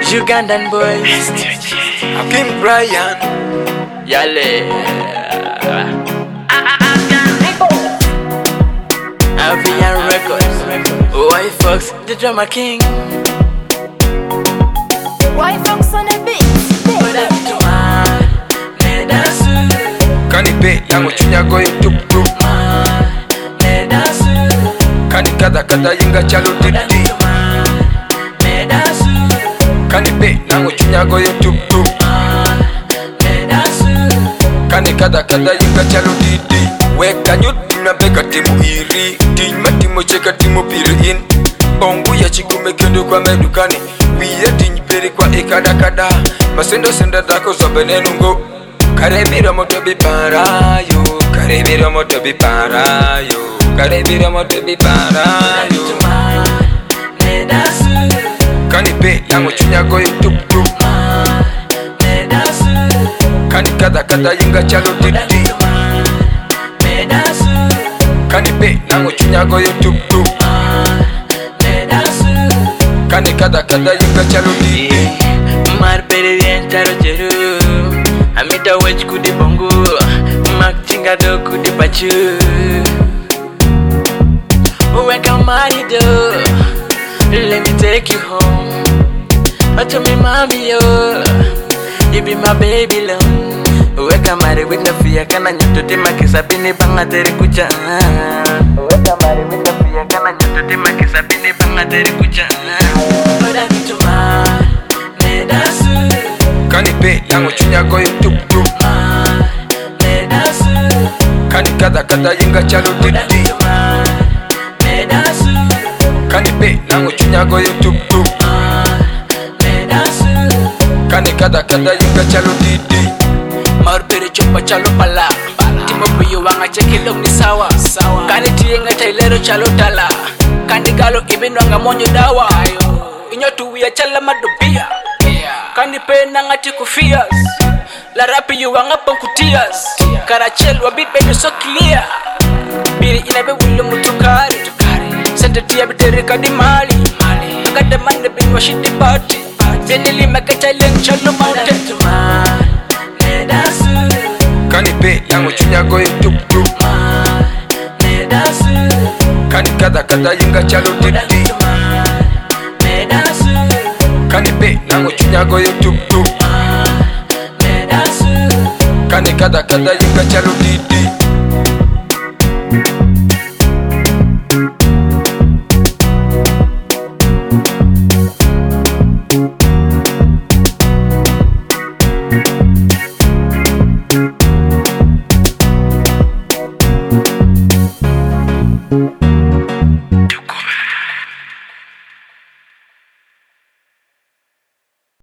Ugandan boys. King Brian. Yale. Avian Records. White Fox, the drama king. White Fox on the beat. Kani pe nango chunya go tuk tuk. Kani kada kada yinga chalo didi. Kani pe nango chunya go tuk tuk. Kani kada kada yinga chalo didi. Weka nyut na beka timu iri. Tinyma timu cheka timu piri in. Ongu ya chikume kendo kwa medukani. Wiye tinyperi kwa ikada kada. Masendo senda dako sobene nungo. Karebira moto biparayo. Karebira moto biparayo. Karebira moto biparayo. Kani pe nango chunya go tuk tuk. Kani kada kada yinga chalo didi. Kani pe nango chunya go tuk tuk. Kani kada kada yinga chalo didi. Mar pere bien charo cheru. Amita wech kudi bongo. Mak chinga do kudi pachu. Weka mari do. Let me take you home. To me mommy yo. You be my baby love. Weka mari with no fear. Kana nyoto tima kisa bini banga teri kucha. Weka mari with no fear. Kana nyoto tima kisa bini banga teri kucha. Oda kituma nedasu. Kani pe nango chunya go tuk tuk. Nedasu. Kani kada kada yinga chalo didi. Nedasu. Kani pe nango chunya go tuk tuk. Nedasu. Kani kada kada yinga chalo didi. Marpere chupa chalo pala. Timo piyo wanga chekilong ni sawa. Kani tienga tailero chalo tala. Kani galo ibinwanga monyo dawa. Inyo tuwia chala madubia. Kani pe nanga tikufiyas. La rapi yu wanga pankutias. Karachel wabit bendo so clear. Biri inabe wile mutukari. Sente tia bitere kadi mali. Akade mande bin washiti party. Benili maka challenge chalo mountain. Kani pe nango chunya go tuk tuk. Kani kada kada yinga chalo didi. Kani pe nango chunya go tuk tuk. Kani kada kada yinga chalo didi.